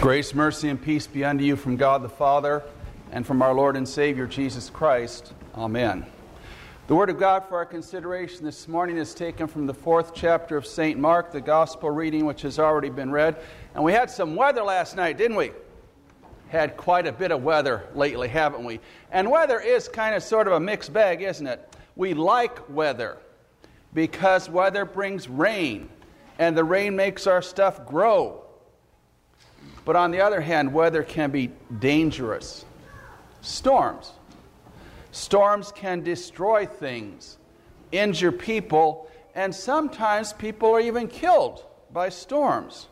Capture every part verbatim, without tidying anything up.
Grace, mercy, and peace be unto you from God the Father and from our Lord and Savior Jesus Christ. Amen. The Word of God for our consideration this morning is taken from the fourth chapter of Saint Mark, the Gospel reading which has already been read. And we had some weather last night, didn't we? Had quite a bit of weather lately, haven't we? And weather is kind of sort of a mixed bag, isn't it? We like weather because weather brings rain, and the rain makes our stuff grow. But on the other hand, weather can be dangerous. Storms. Storms can destroy things, injure people, and sometimes people are even killed by storms.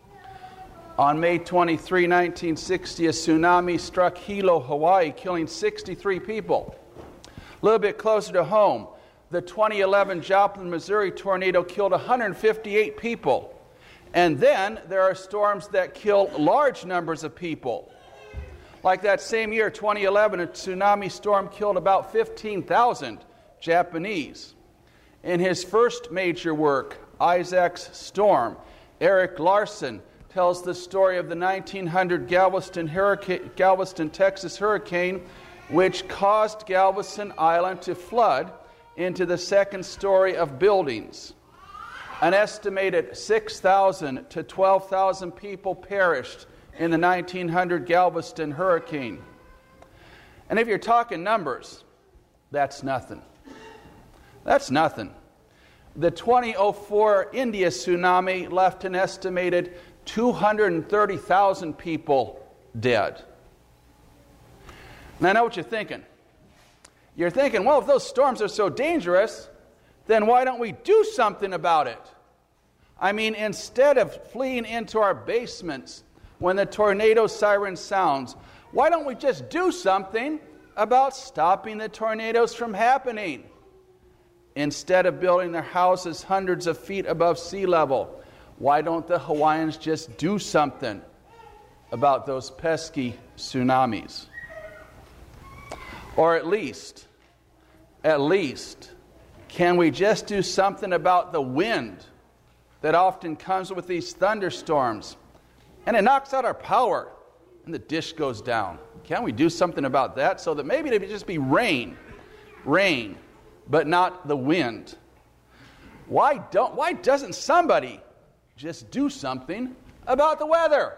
On May twenty-third, nineteen sixty, a tsunami struck Hilo, Hawaii, killing sixty-three people. A little bit closer to home, the twenty eleven Joplin, Missouri tornado killed one hundred fifty-eight people. And then there are storms that kill large numbers of people. Like that same year, twenty eleven, a tsunami storm killed about fifteen thousand Japanese. In his first major work, Isaac's Storm, Eric Larson tells the story of the nineteen hundred Galveston, hurricane, Galveston, Texas hurricane, which caused Galveston Island to flood into the second story of buildings. An estimated six thousand to twelve thousand people perished in the nineteen hundred Galveston hurricane. And if you're talking numbers, that's nothing. That's nothing. The twenty oh four India tsunami left an estimated two hundred thirty thousand people dead. And I know what you're thinking. You're thinking, well, if those storms are so dangerous, then why don't we do something about it? I mean, instead of fleeing into our basements when the tornado siren sounds, why don't we just do something about stopping the tornadoes from happening? Instead of building their houses hundreds of feet above sea level, why don't the Hawaiians just do something about those pesky tsunamis? Or at least, at least, can we just do something about the wind that often comes with these thunderstorms, and it knocks out our power, and the dish goes down? Can't we do something about that so that maybe it would just be rain, rain, but not the wind? Why don't? Why doesn't somebody just do something about the weather?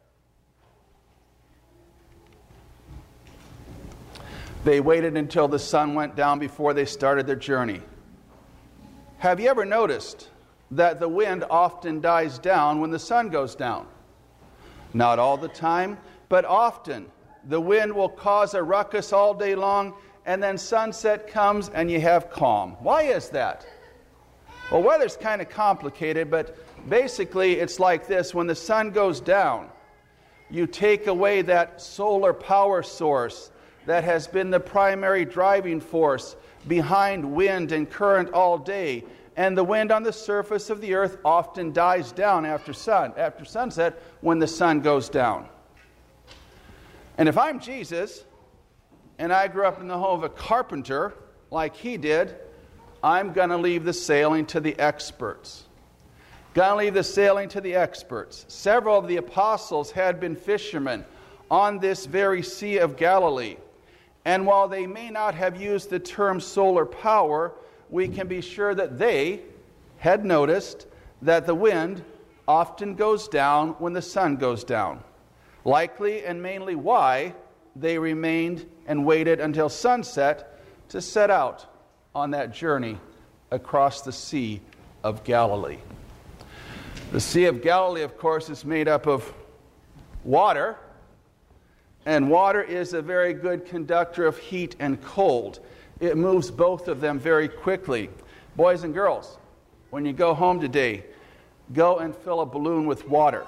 They waited until the sun went down before they started their journey. Have you ever noticed that the wind often dies down when the sun goes down? Not all the time, but often. The wind will cause a ruckus all day long, and then sunset comes and you have calm. Why is that? Well, weather's kind of complicated, but basically it's like this. When the sun goes down, you take away that solar power source that has been the primary driving force behind wind and current all day. And the wind on the surface of the earth often dies down after sun, after sunset when the sun goes down. And if I'm Jesus, and I grew up in the home of a carpenter like he did, I'm going to leave the sailing to the experts. Going to leave the sailing to the experts. Several of the apostles had been fishermen on this very Sea of Galilee. And while they may not have used the term solar power, we can be sure that they had noticed that the wind often goes down when the sun goes down. Likely and mainly why they remained and waited until sunset to set out on that journey across the Sea of Galilee. The Sea of Galilee, of course, is made up of water, and water is a very good conductor of heat and cold. It moves both of them very quickly. Boys and girls, when you go home today, go and fill a balloon with water.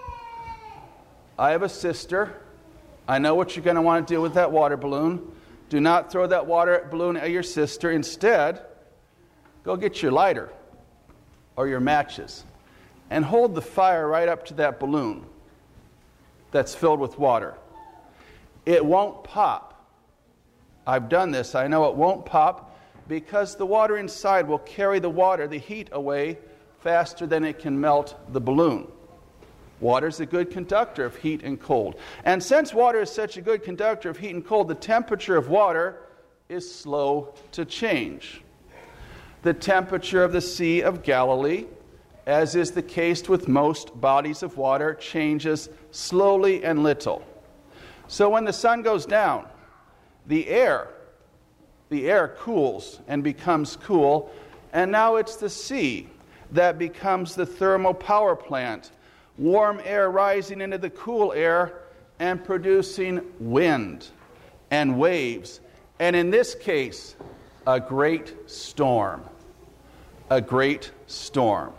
I have a sister. I know what you're going to want to do with that water balloon. Do not throw that water balloon at your sister. Instead, go get your lighter or your matches and hold the fire right up to that balloon that's filled with water. It won't pop. I've done this. I know it won't pop because the water inside will carry the water, the heat away, faster than it can melt the balloon. Water is a good conductor of heat and cold. And since water is such a good conductor of heat and cold, the temperature of water is slow to change. The temperature of the Sea of Galilee, as is the case with most bodies of water, changes slowly and little. So when the sun goes down, the air, the air cools and becomes cool, and now it's the sea that becomes the thermal power plant. Warm air rising into the cool air and producing wind and waves. And in this case, a great storm. A great storm.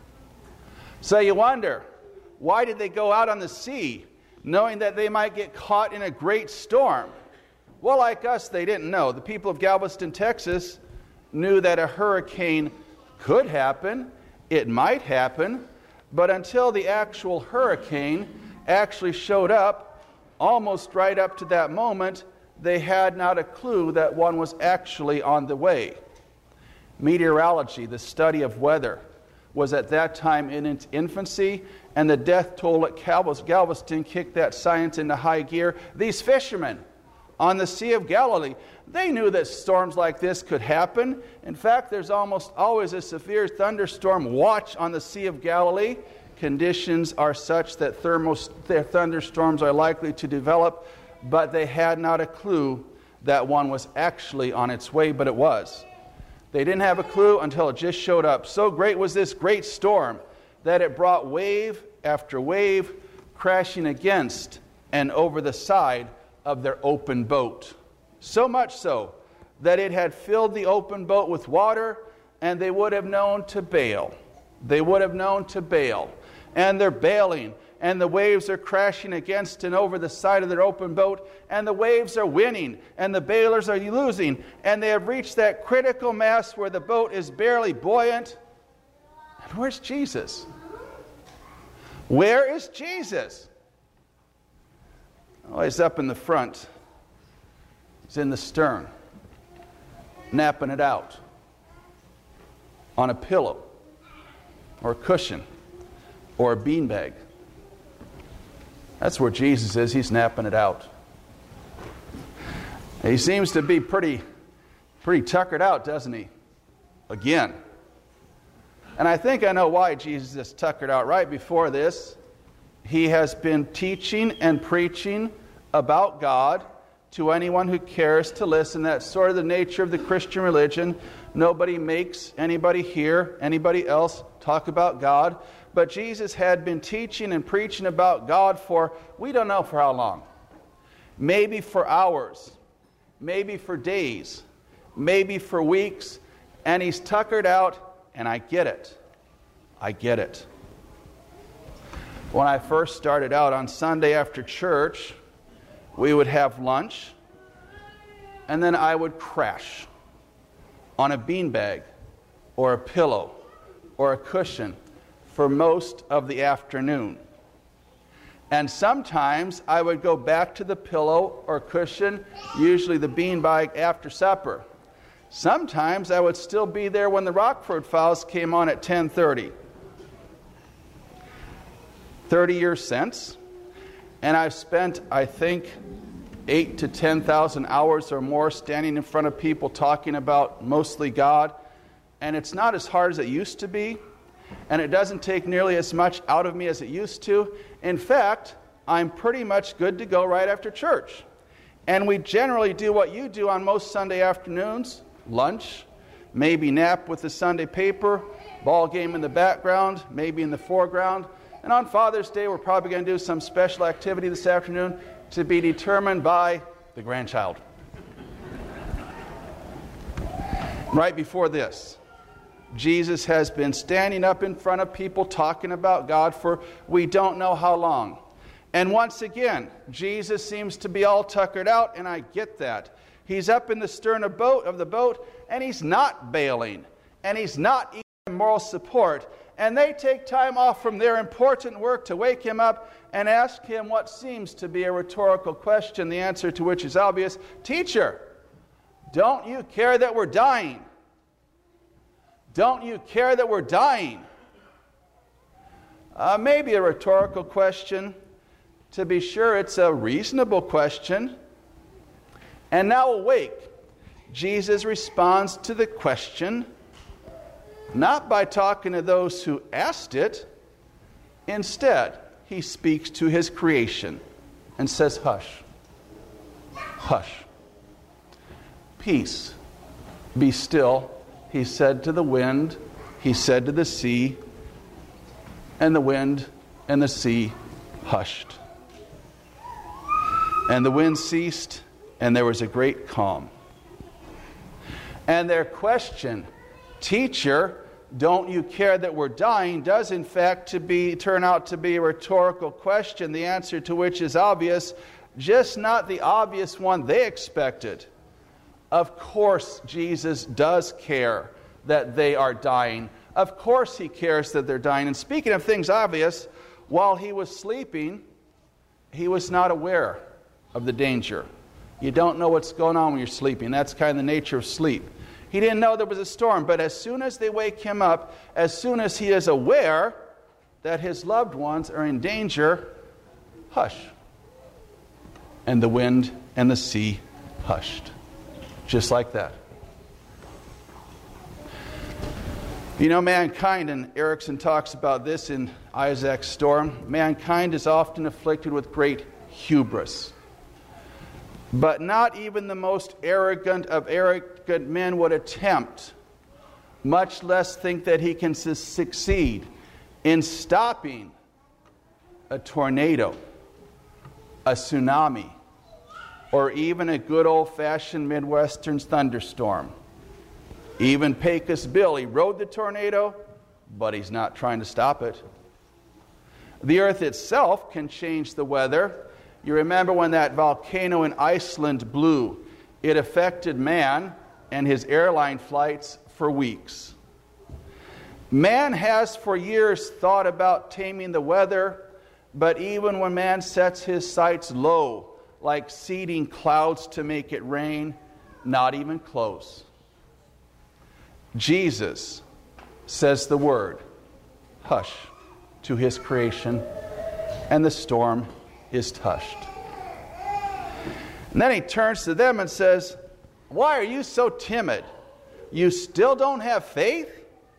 So you wonder, why did they go out on the sea, knowing that they might get caught in a great storm? Well, like us, they didn't know. The people of Galveston, Texas, knew that a hurricane could happen. It might happen. But until the actual hurricane actually showed up, almost right up to that moment, they had not a clue that one was actually on the way. Meteorology, the study of weather, was at that time in its infancy, and the death toll at Galveston kicked that science into high gear. These fishermen on the Sea of Galilee, they knew that storms like this could happen. In fact, there's almost always a severe thunderstorm watch on the Sea of Galilee. Conditions are such that thermos, thunderstorms are likely to develop, but they had not a clue that one was actually on its way, but it was. They didn't have a clue until it just showed up. So great was this great storm that it brought wave after wave crashing against and over the side of their open boat. So much so that it had filled the open boat with water, and they would have known to bail. They would have known to bail. And they're bailing, and the waves are crashing against and over the side of their open boat, and the waves are winning, and the bailers are losing, and they have reached that critical mass where the boat is barely buoyant. And where's Jesus? Where is Jesus? Oh, he's up in the front. He's in the stern, napping it out on a pillow or a cushion or a beanbag. That's where Jesus is. He's napping it out. He seems to be pretty, pretty tuckered out, doesn't he? Again. And I think I know why Jesus is tuckered out. Right before this, he has been teaching and preaching about God to anyone who cares to listen. That's sort of the nature of the Christian religion. Nobody makes anybody hear anybody else talk about God. But Jesus had been teaching and preaching about God for, we don't know for how long. Maybe for hours. Maybe for days. Maybe for weeks. And he's tuckered out, and I get it. I get it. When I first started out on Sunday after church, we would have lunch, and then I would crash on a beanbag or a pillow or a cushion for most of the afternoon. And sometimes I would go back to the pillow or cushion, usually the beanbag, after supper. Sometimes I would still be there when the Rockford Files came on at ten thirty. thirty years since, and I've spent, I think, eight to ten thousand hours or more standing in front of people talking about mostly God, and it's not as hard as it used to be, and it doesn't take nearly as much out of me as it used to. In fact, I'm pretty much good to go right after church. And we generally do what you do on most Sunday afternoons: lunch, maybe nap with the Sunday paper, ball game in the background, maybe in the foreground. And on Father's Day, we're probably going to do some special activity this afternoon to be determined by the grandchild. Right before this, Jesus has been standing up in front of people talking about God for we don't know how long. And once again, Jesus seems to be all tuckered out, and I get that. He's up in the stern of, boat, of the boat, and he's not bailing, and he's not even moral support. And they take time off from their important work to wake him up and ask him what seems to be a rhetorical question, the answer to which is obvious. Teacher, don't you care that we're dying? Don't you care that we're dying? Uh, maybe a rhetorical question. To be sure, it's a reasonable question. And now awake. Jesus responds to the question, not by talking to those who asked it. Instead, he speaks to his creation and says, hush, hush. Peace, be still, he said to the wind, he said to the sea, and the wind and the sea hushed. And the wind ceased, and there was a great calm. And their question, teacher, don't you care that we're dying, does in fact to be turn out to be a rhetorical question, the answer to which is obvious, just not the obvious one they expected. Of course, Jesus does care that they are dying. Of course he cares that they're dying. And speaking of things obvious, while he was sleeping, he was not aware of the danger. You don't know what's going on when you're sleeping. That's kind of the nature of sleep. He didn't know there was a storm, but as soon as they wake him up, as soon as he is aware that his loved ones are in danger, hush. And the wind and the sea hushed. Just like that. You know, mankind, and Erickson talks about this in Isaac's Storm, mankind is often afflicted with great hubris. But not even the most arrogant of arrogant men would attempt, much less think that he can su- succeed in stopping a tornado, a tsunami, or even a good old-fashioned Midwestern thunderstorm. Even Pecos Bill, he rode the tornado, but he's not trying to stop it. The earth itself can change the weather. You remember when that volcano in Iceland blew. It affected man and his airline flights for weeks. Man has for years thought about taming the weather, but even when man sets his sights low, like seeding clouds to make it rain, not even close. Jesus says the word, hush, to his creation, and the storm is hushed. And then he turns to them and says, why are you so timid? You still don't have faith?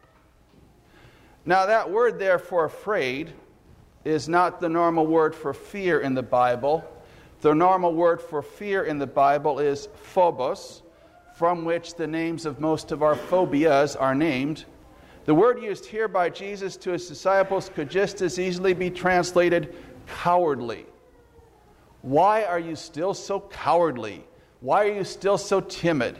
Now that word there for afraid is not the normal word for fear in the Bible. The normal word for fear in the Bible is phobos, from which the names of most of our phobias are named. The word used here by Jesus to his disciples could just as easily be translated cowardly. Why are you still so cowardly? Why are you still so timid?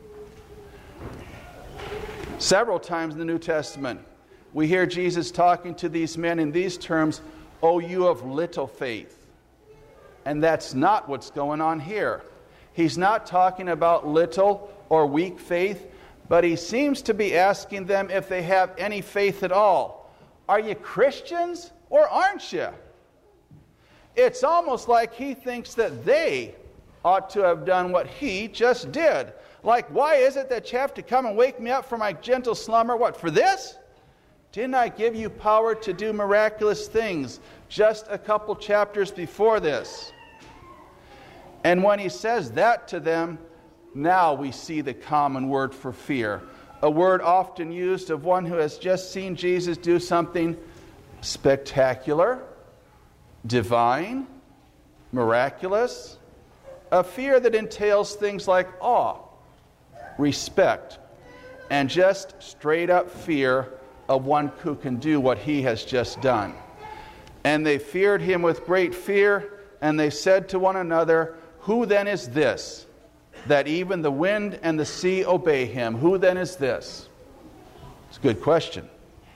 Several times in the New Testament, we hear Jesus talking to these men in these terms, "O you of little faith." And that's not what's going on here. He's not talking about little or weak faith, but he seems to be asking them if they have any faith at all. Are you Christians or aren't you? It's almost like he thinks that they ought to have done what he just did. Like, why is it that you have to come and wake me up from my gentle slumber? What, for this? Didn't I give you power to do miraculous things just a couple chapters before this? And when he says that to them, now we see the common word for fear. A word often used of one who has just seen Jesus do something spectacular, divine, miraculous. A fear that entails things like awe, respect, and just straight up fear of one who can do what he has just done. And they feared him with great fear, and they said to one another, who then is this, that even the wind and the sea obey him? Who then is this? It's a good question.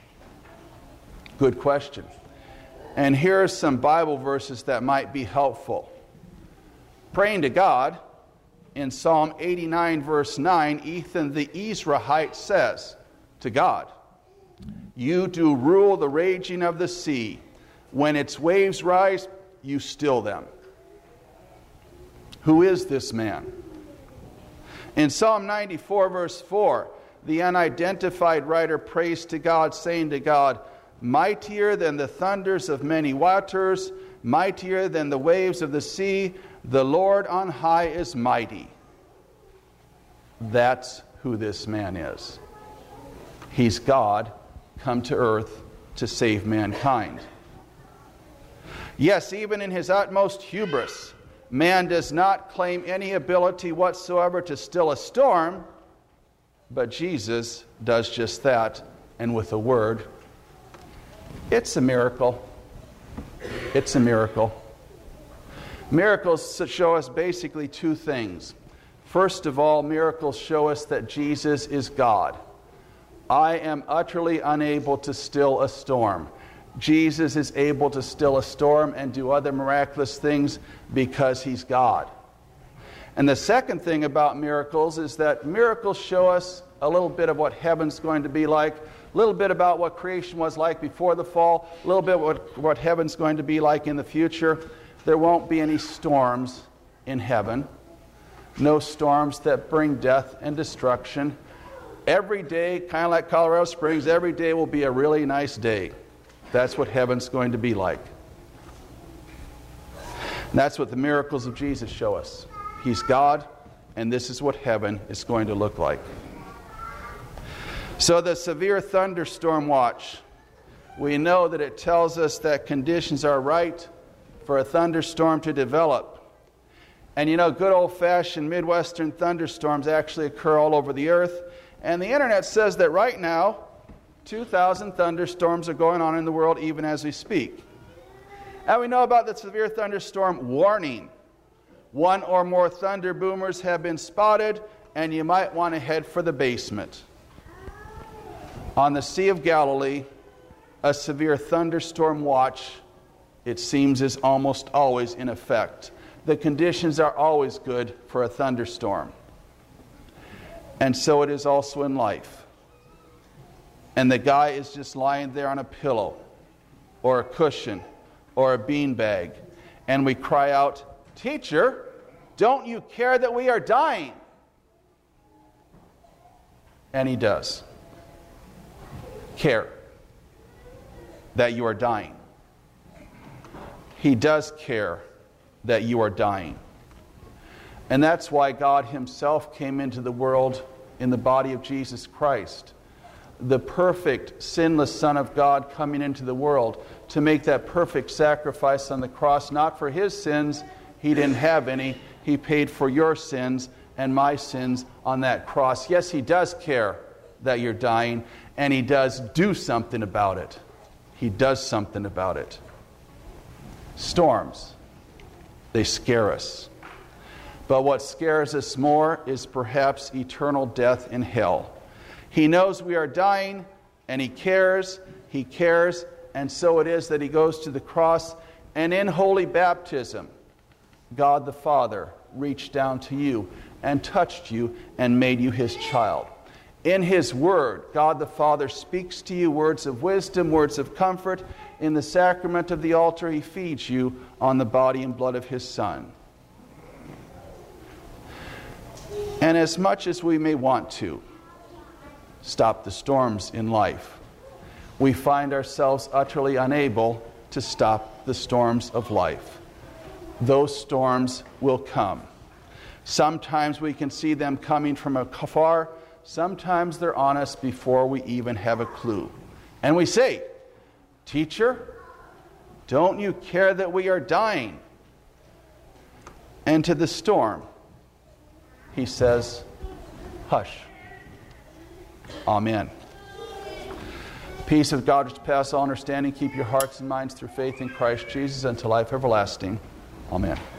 Good question. And here are some Bible verses that might be helpful. Praying to God, in Psalm eighty-nine, verse nine, Ethan the Ezrahite says to God, you do rule the raging of the sea. When its waves rise, you still them. Who is this man? In Psalm ninety-four, verse four, the unidentified writer prays to God, saying to God, mightier than the thunders of many waters, mightier than the waves of the sea. The Lord on high is mighty. That's who this man is. He's God come to earth to save mankind. Yes, even in his utmost hubris, man does not claim any ability whatsoever to still a storm, but Jesus does just that, and with a word. It's a miracle. It's a miracle. Miracles show us basically two things. First of all, miracles show us that Jesus is God. I am utterly unable to still a storm. Jesus is able to still a storm and do other miraculous things because he's God. And the second thing about miracles is that miracles show us a little bit of what heaven's going to be like, a little bit about what creation was like before the fall, a little bit what, what heaven's going to be like in the future. There won't be any storms in heaven. No storms that bring death and destruction. Every day, kind of like Colorado Springs, every day will be a really nice day. That's what heaven's going to be like. And that's what the miracles of Jesus show us. He's God, and this is what heaven is going to look like. So the severe thunderstorm watch, we know that it tells us that conditions are right for a thunderstorm to develop. And you know, good old-fashioned Midwestern thunderstorms actually occur all over the earth. And the internet says that right now, two thousand thunderstorms are going on in the world even as we speak. And we know about the severe thunderstorm warning. One or more thunder boomers have been spotted, and you might want to head for the basement. On the Sea of Galilee, a severe thunderstorm watch, it seems, is almost always in effect. The conditions are always good for a thunderstorm. And so it is also in life. And the guy is just lying there on a pillow or a cushion or a beanbag. And we cry out, "Teacher, don't you care that we are dying?" And he does care that you are dying. He does care that you are dying. And that's why God himself came into the world in the body of Jesus Christ, the perfect, sinless Son of God coming into the world to make that perfect sacrifice on the cross, not for his sins. He didn't have any. He paid for your sins and my sins on that cross. Yes, he does care that you're dying, and he does do something about it. He does something about it. Storms, they scare us. But what scares us more is perhaps eternal death in hell. He knows we are dying, and he cares, he cares, and so it is that he goes to the cross, and in holy baptism, God the Father reached down to you and touched you and made you his child. In his word, God the Father speaks to you words of wisdom, words of comfort. In the sacrament of the altar, he feeds you on the body and blood of his Son. And as much as we may want to stop the storms in life, we find ourselves utterly unable to stop the storms of life. Those storms will come. Sometimes we can see them coming from afar. Sometimes they're on us before we even have a clue. And we say, "Teacher, don't you care that we are dying?" And to the storm, he says, "Hush." Amen. Peace of God which passes all understanding, keep your hearts and minds through faith in Christ Jesus unto life everlasting. Amen.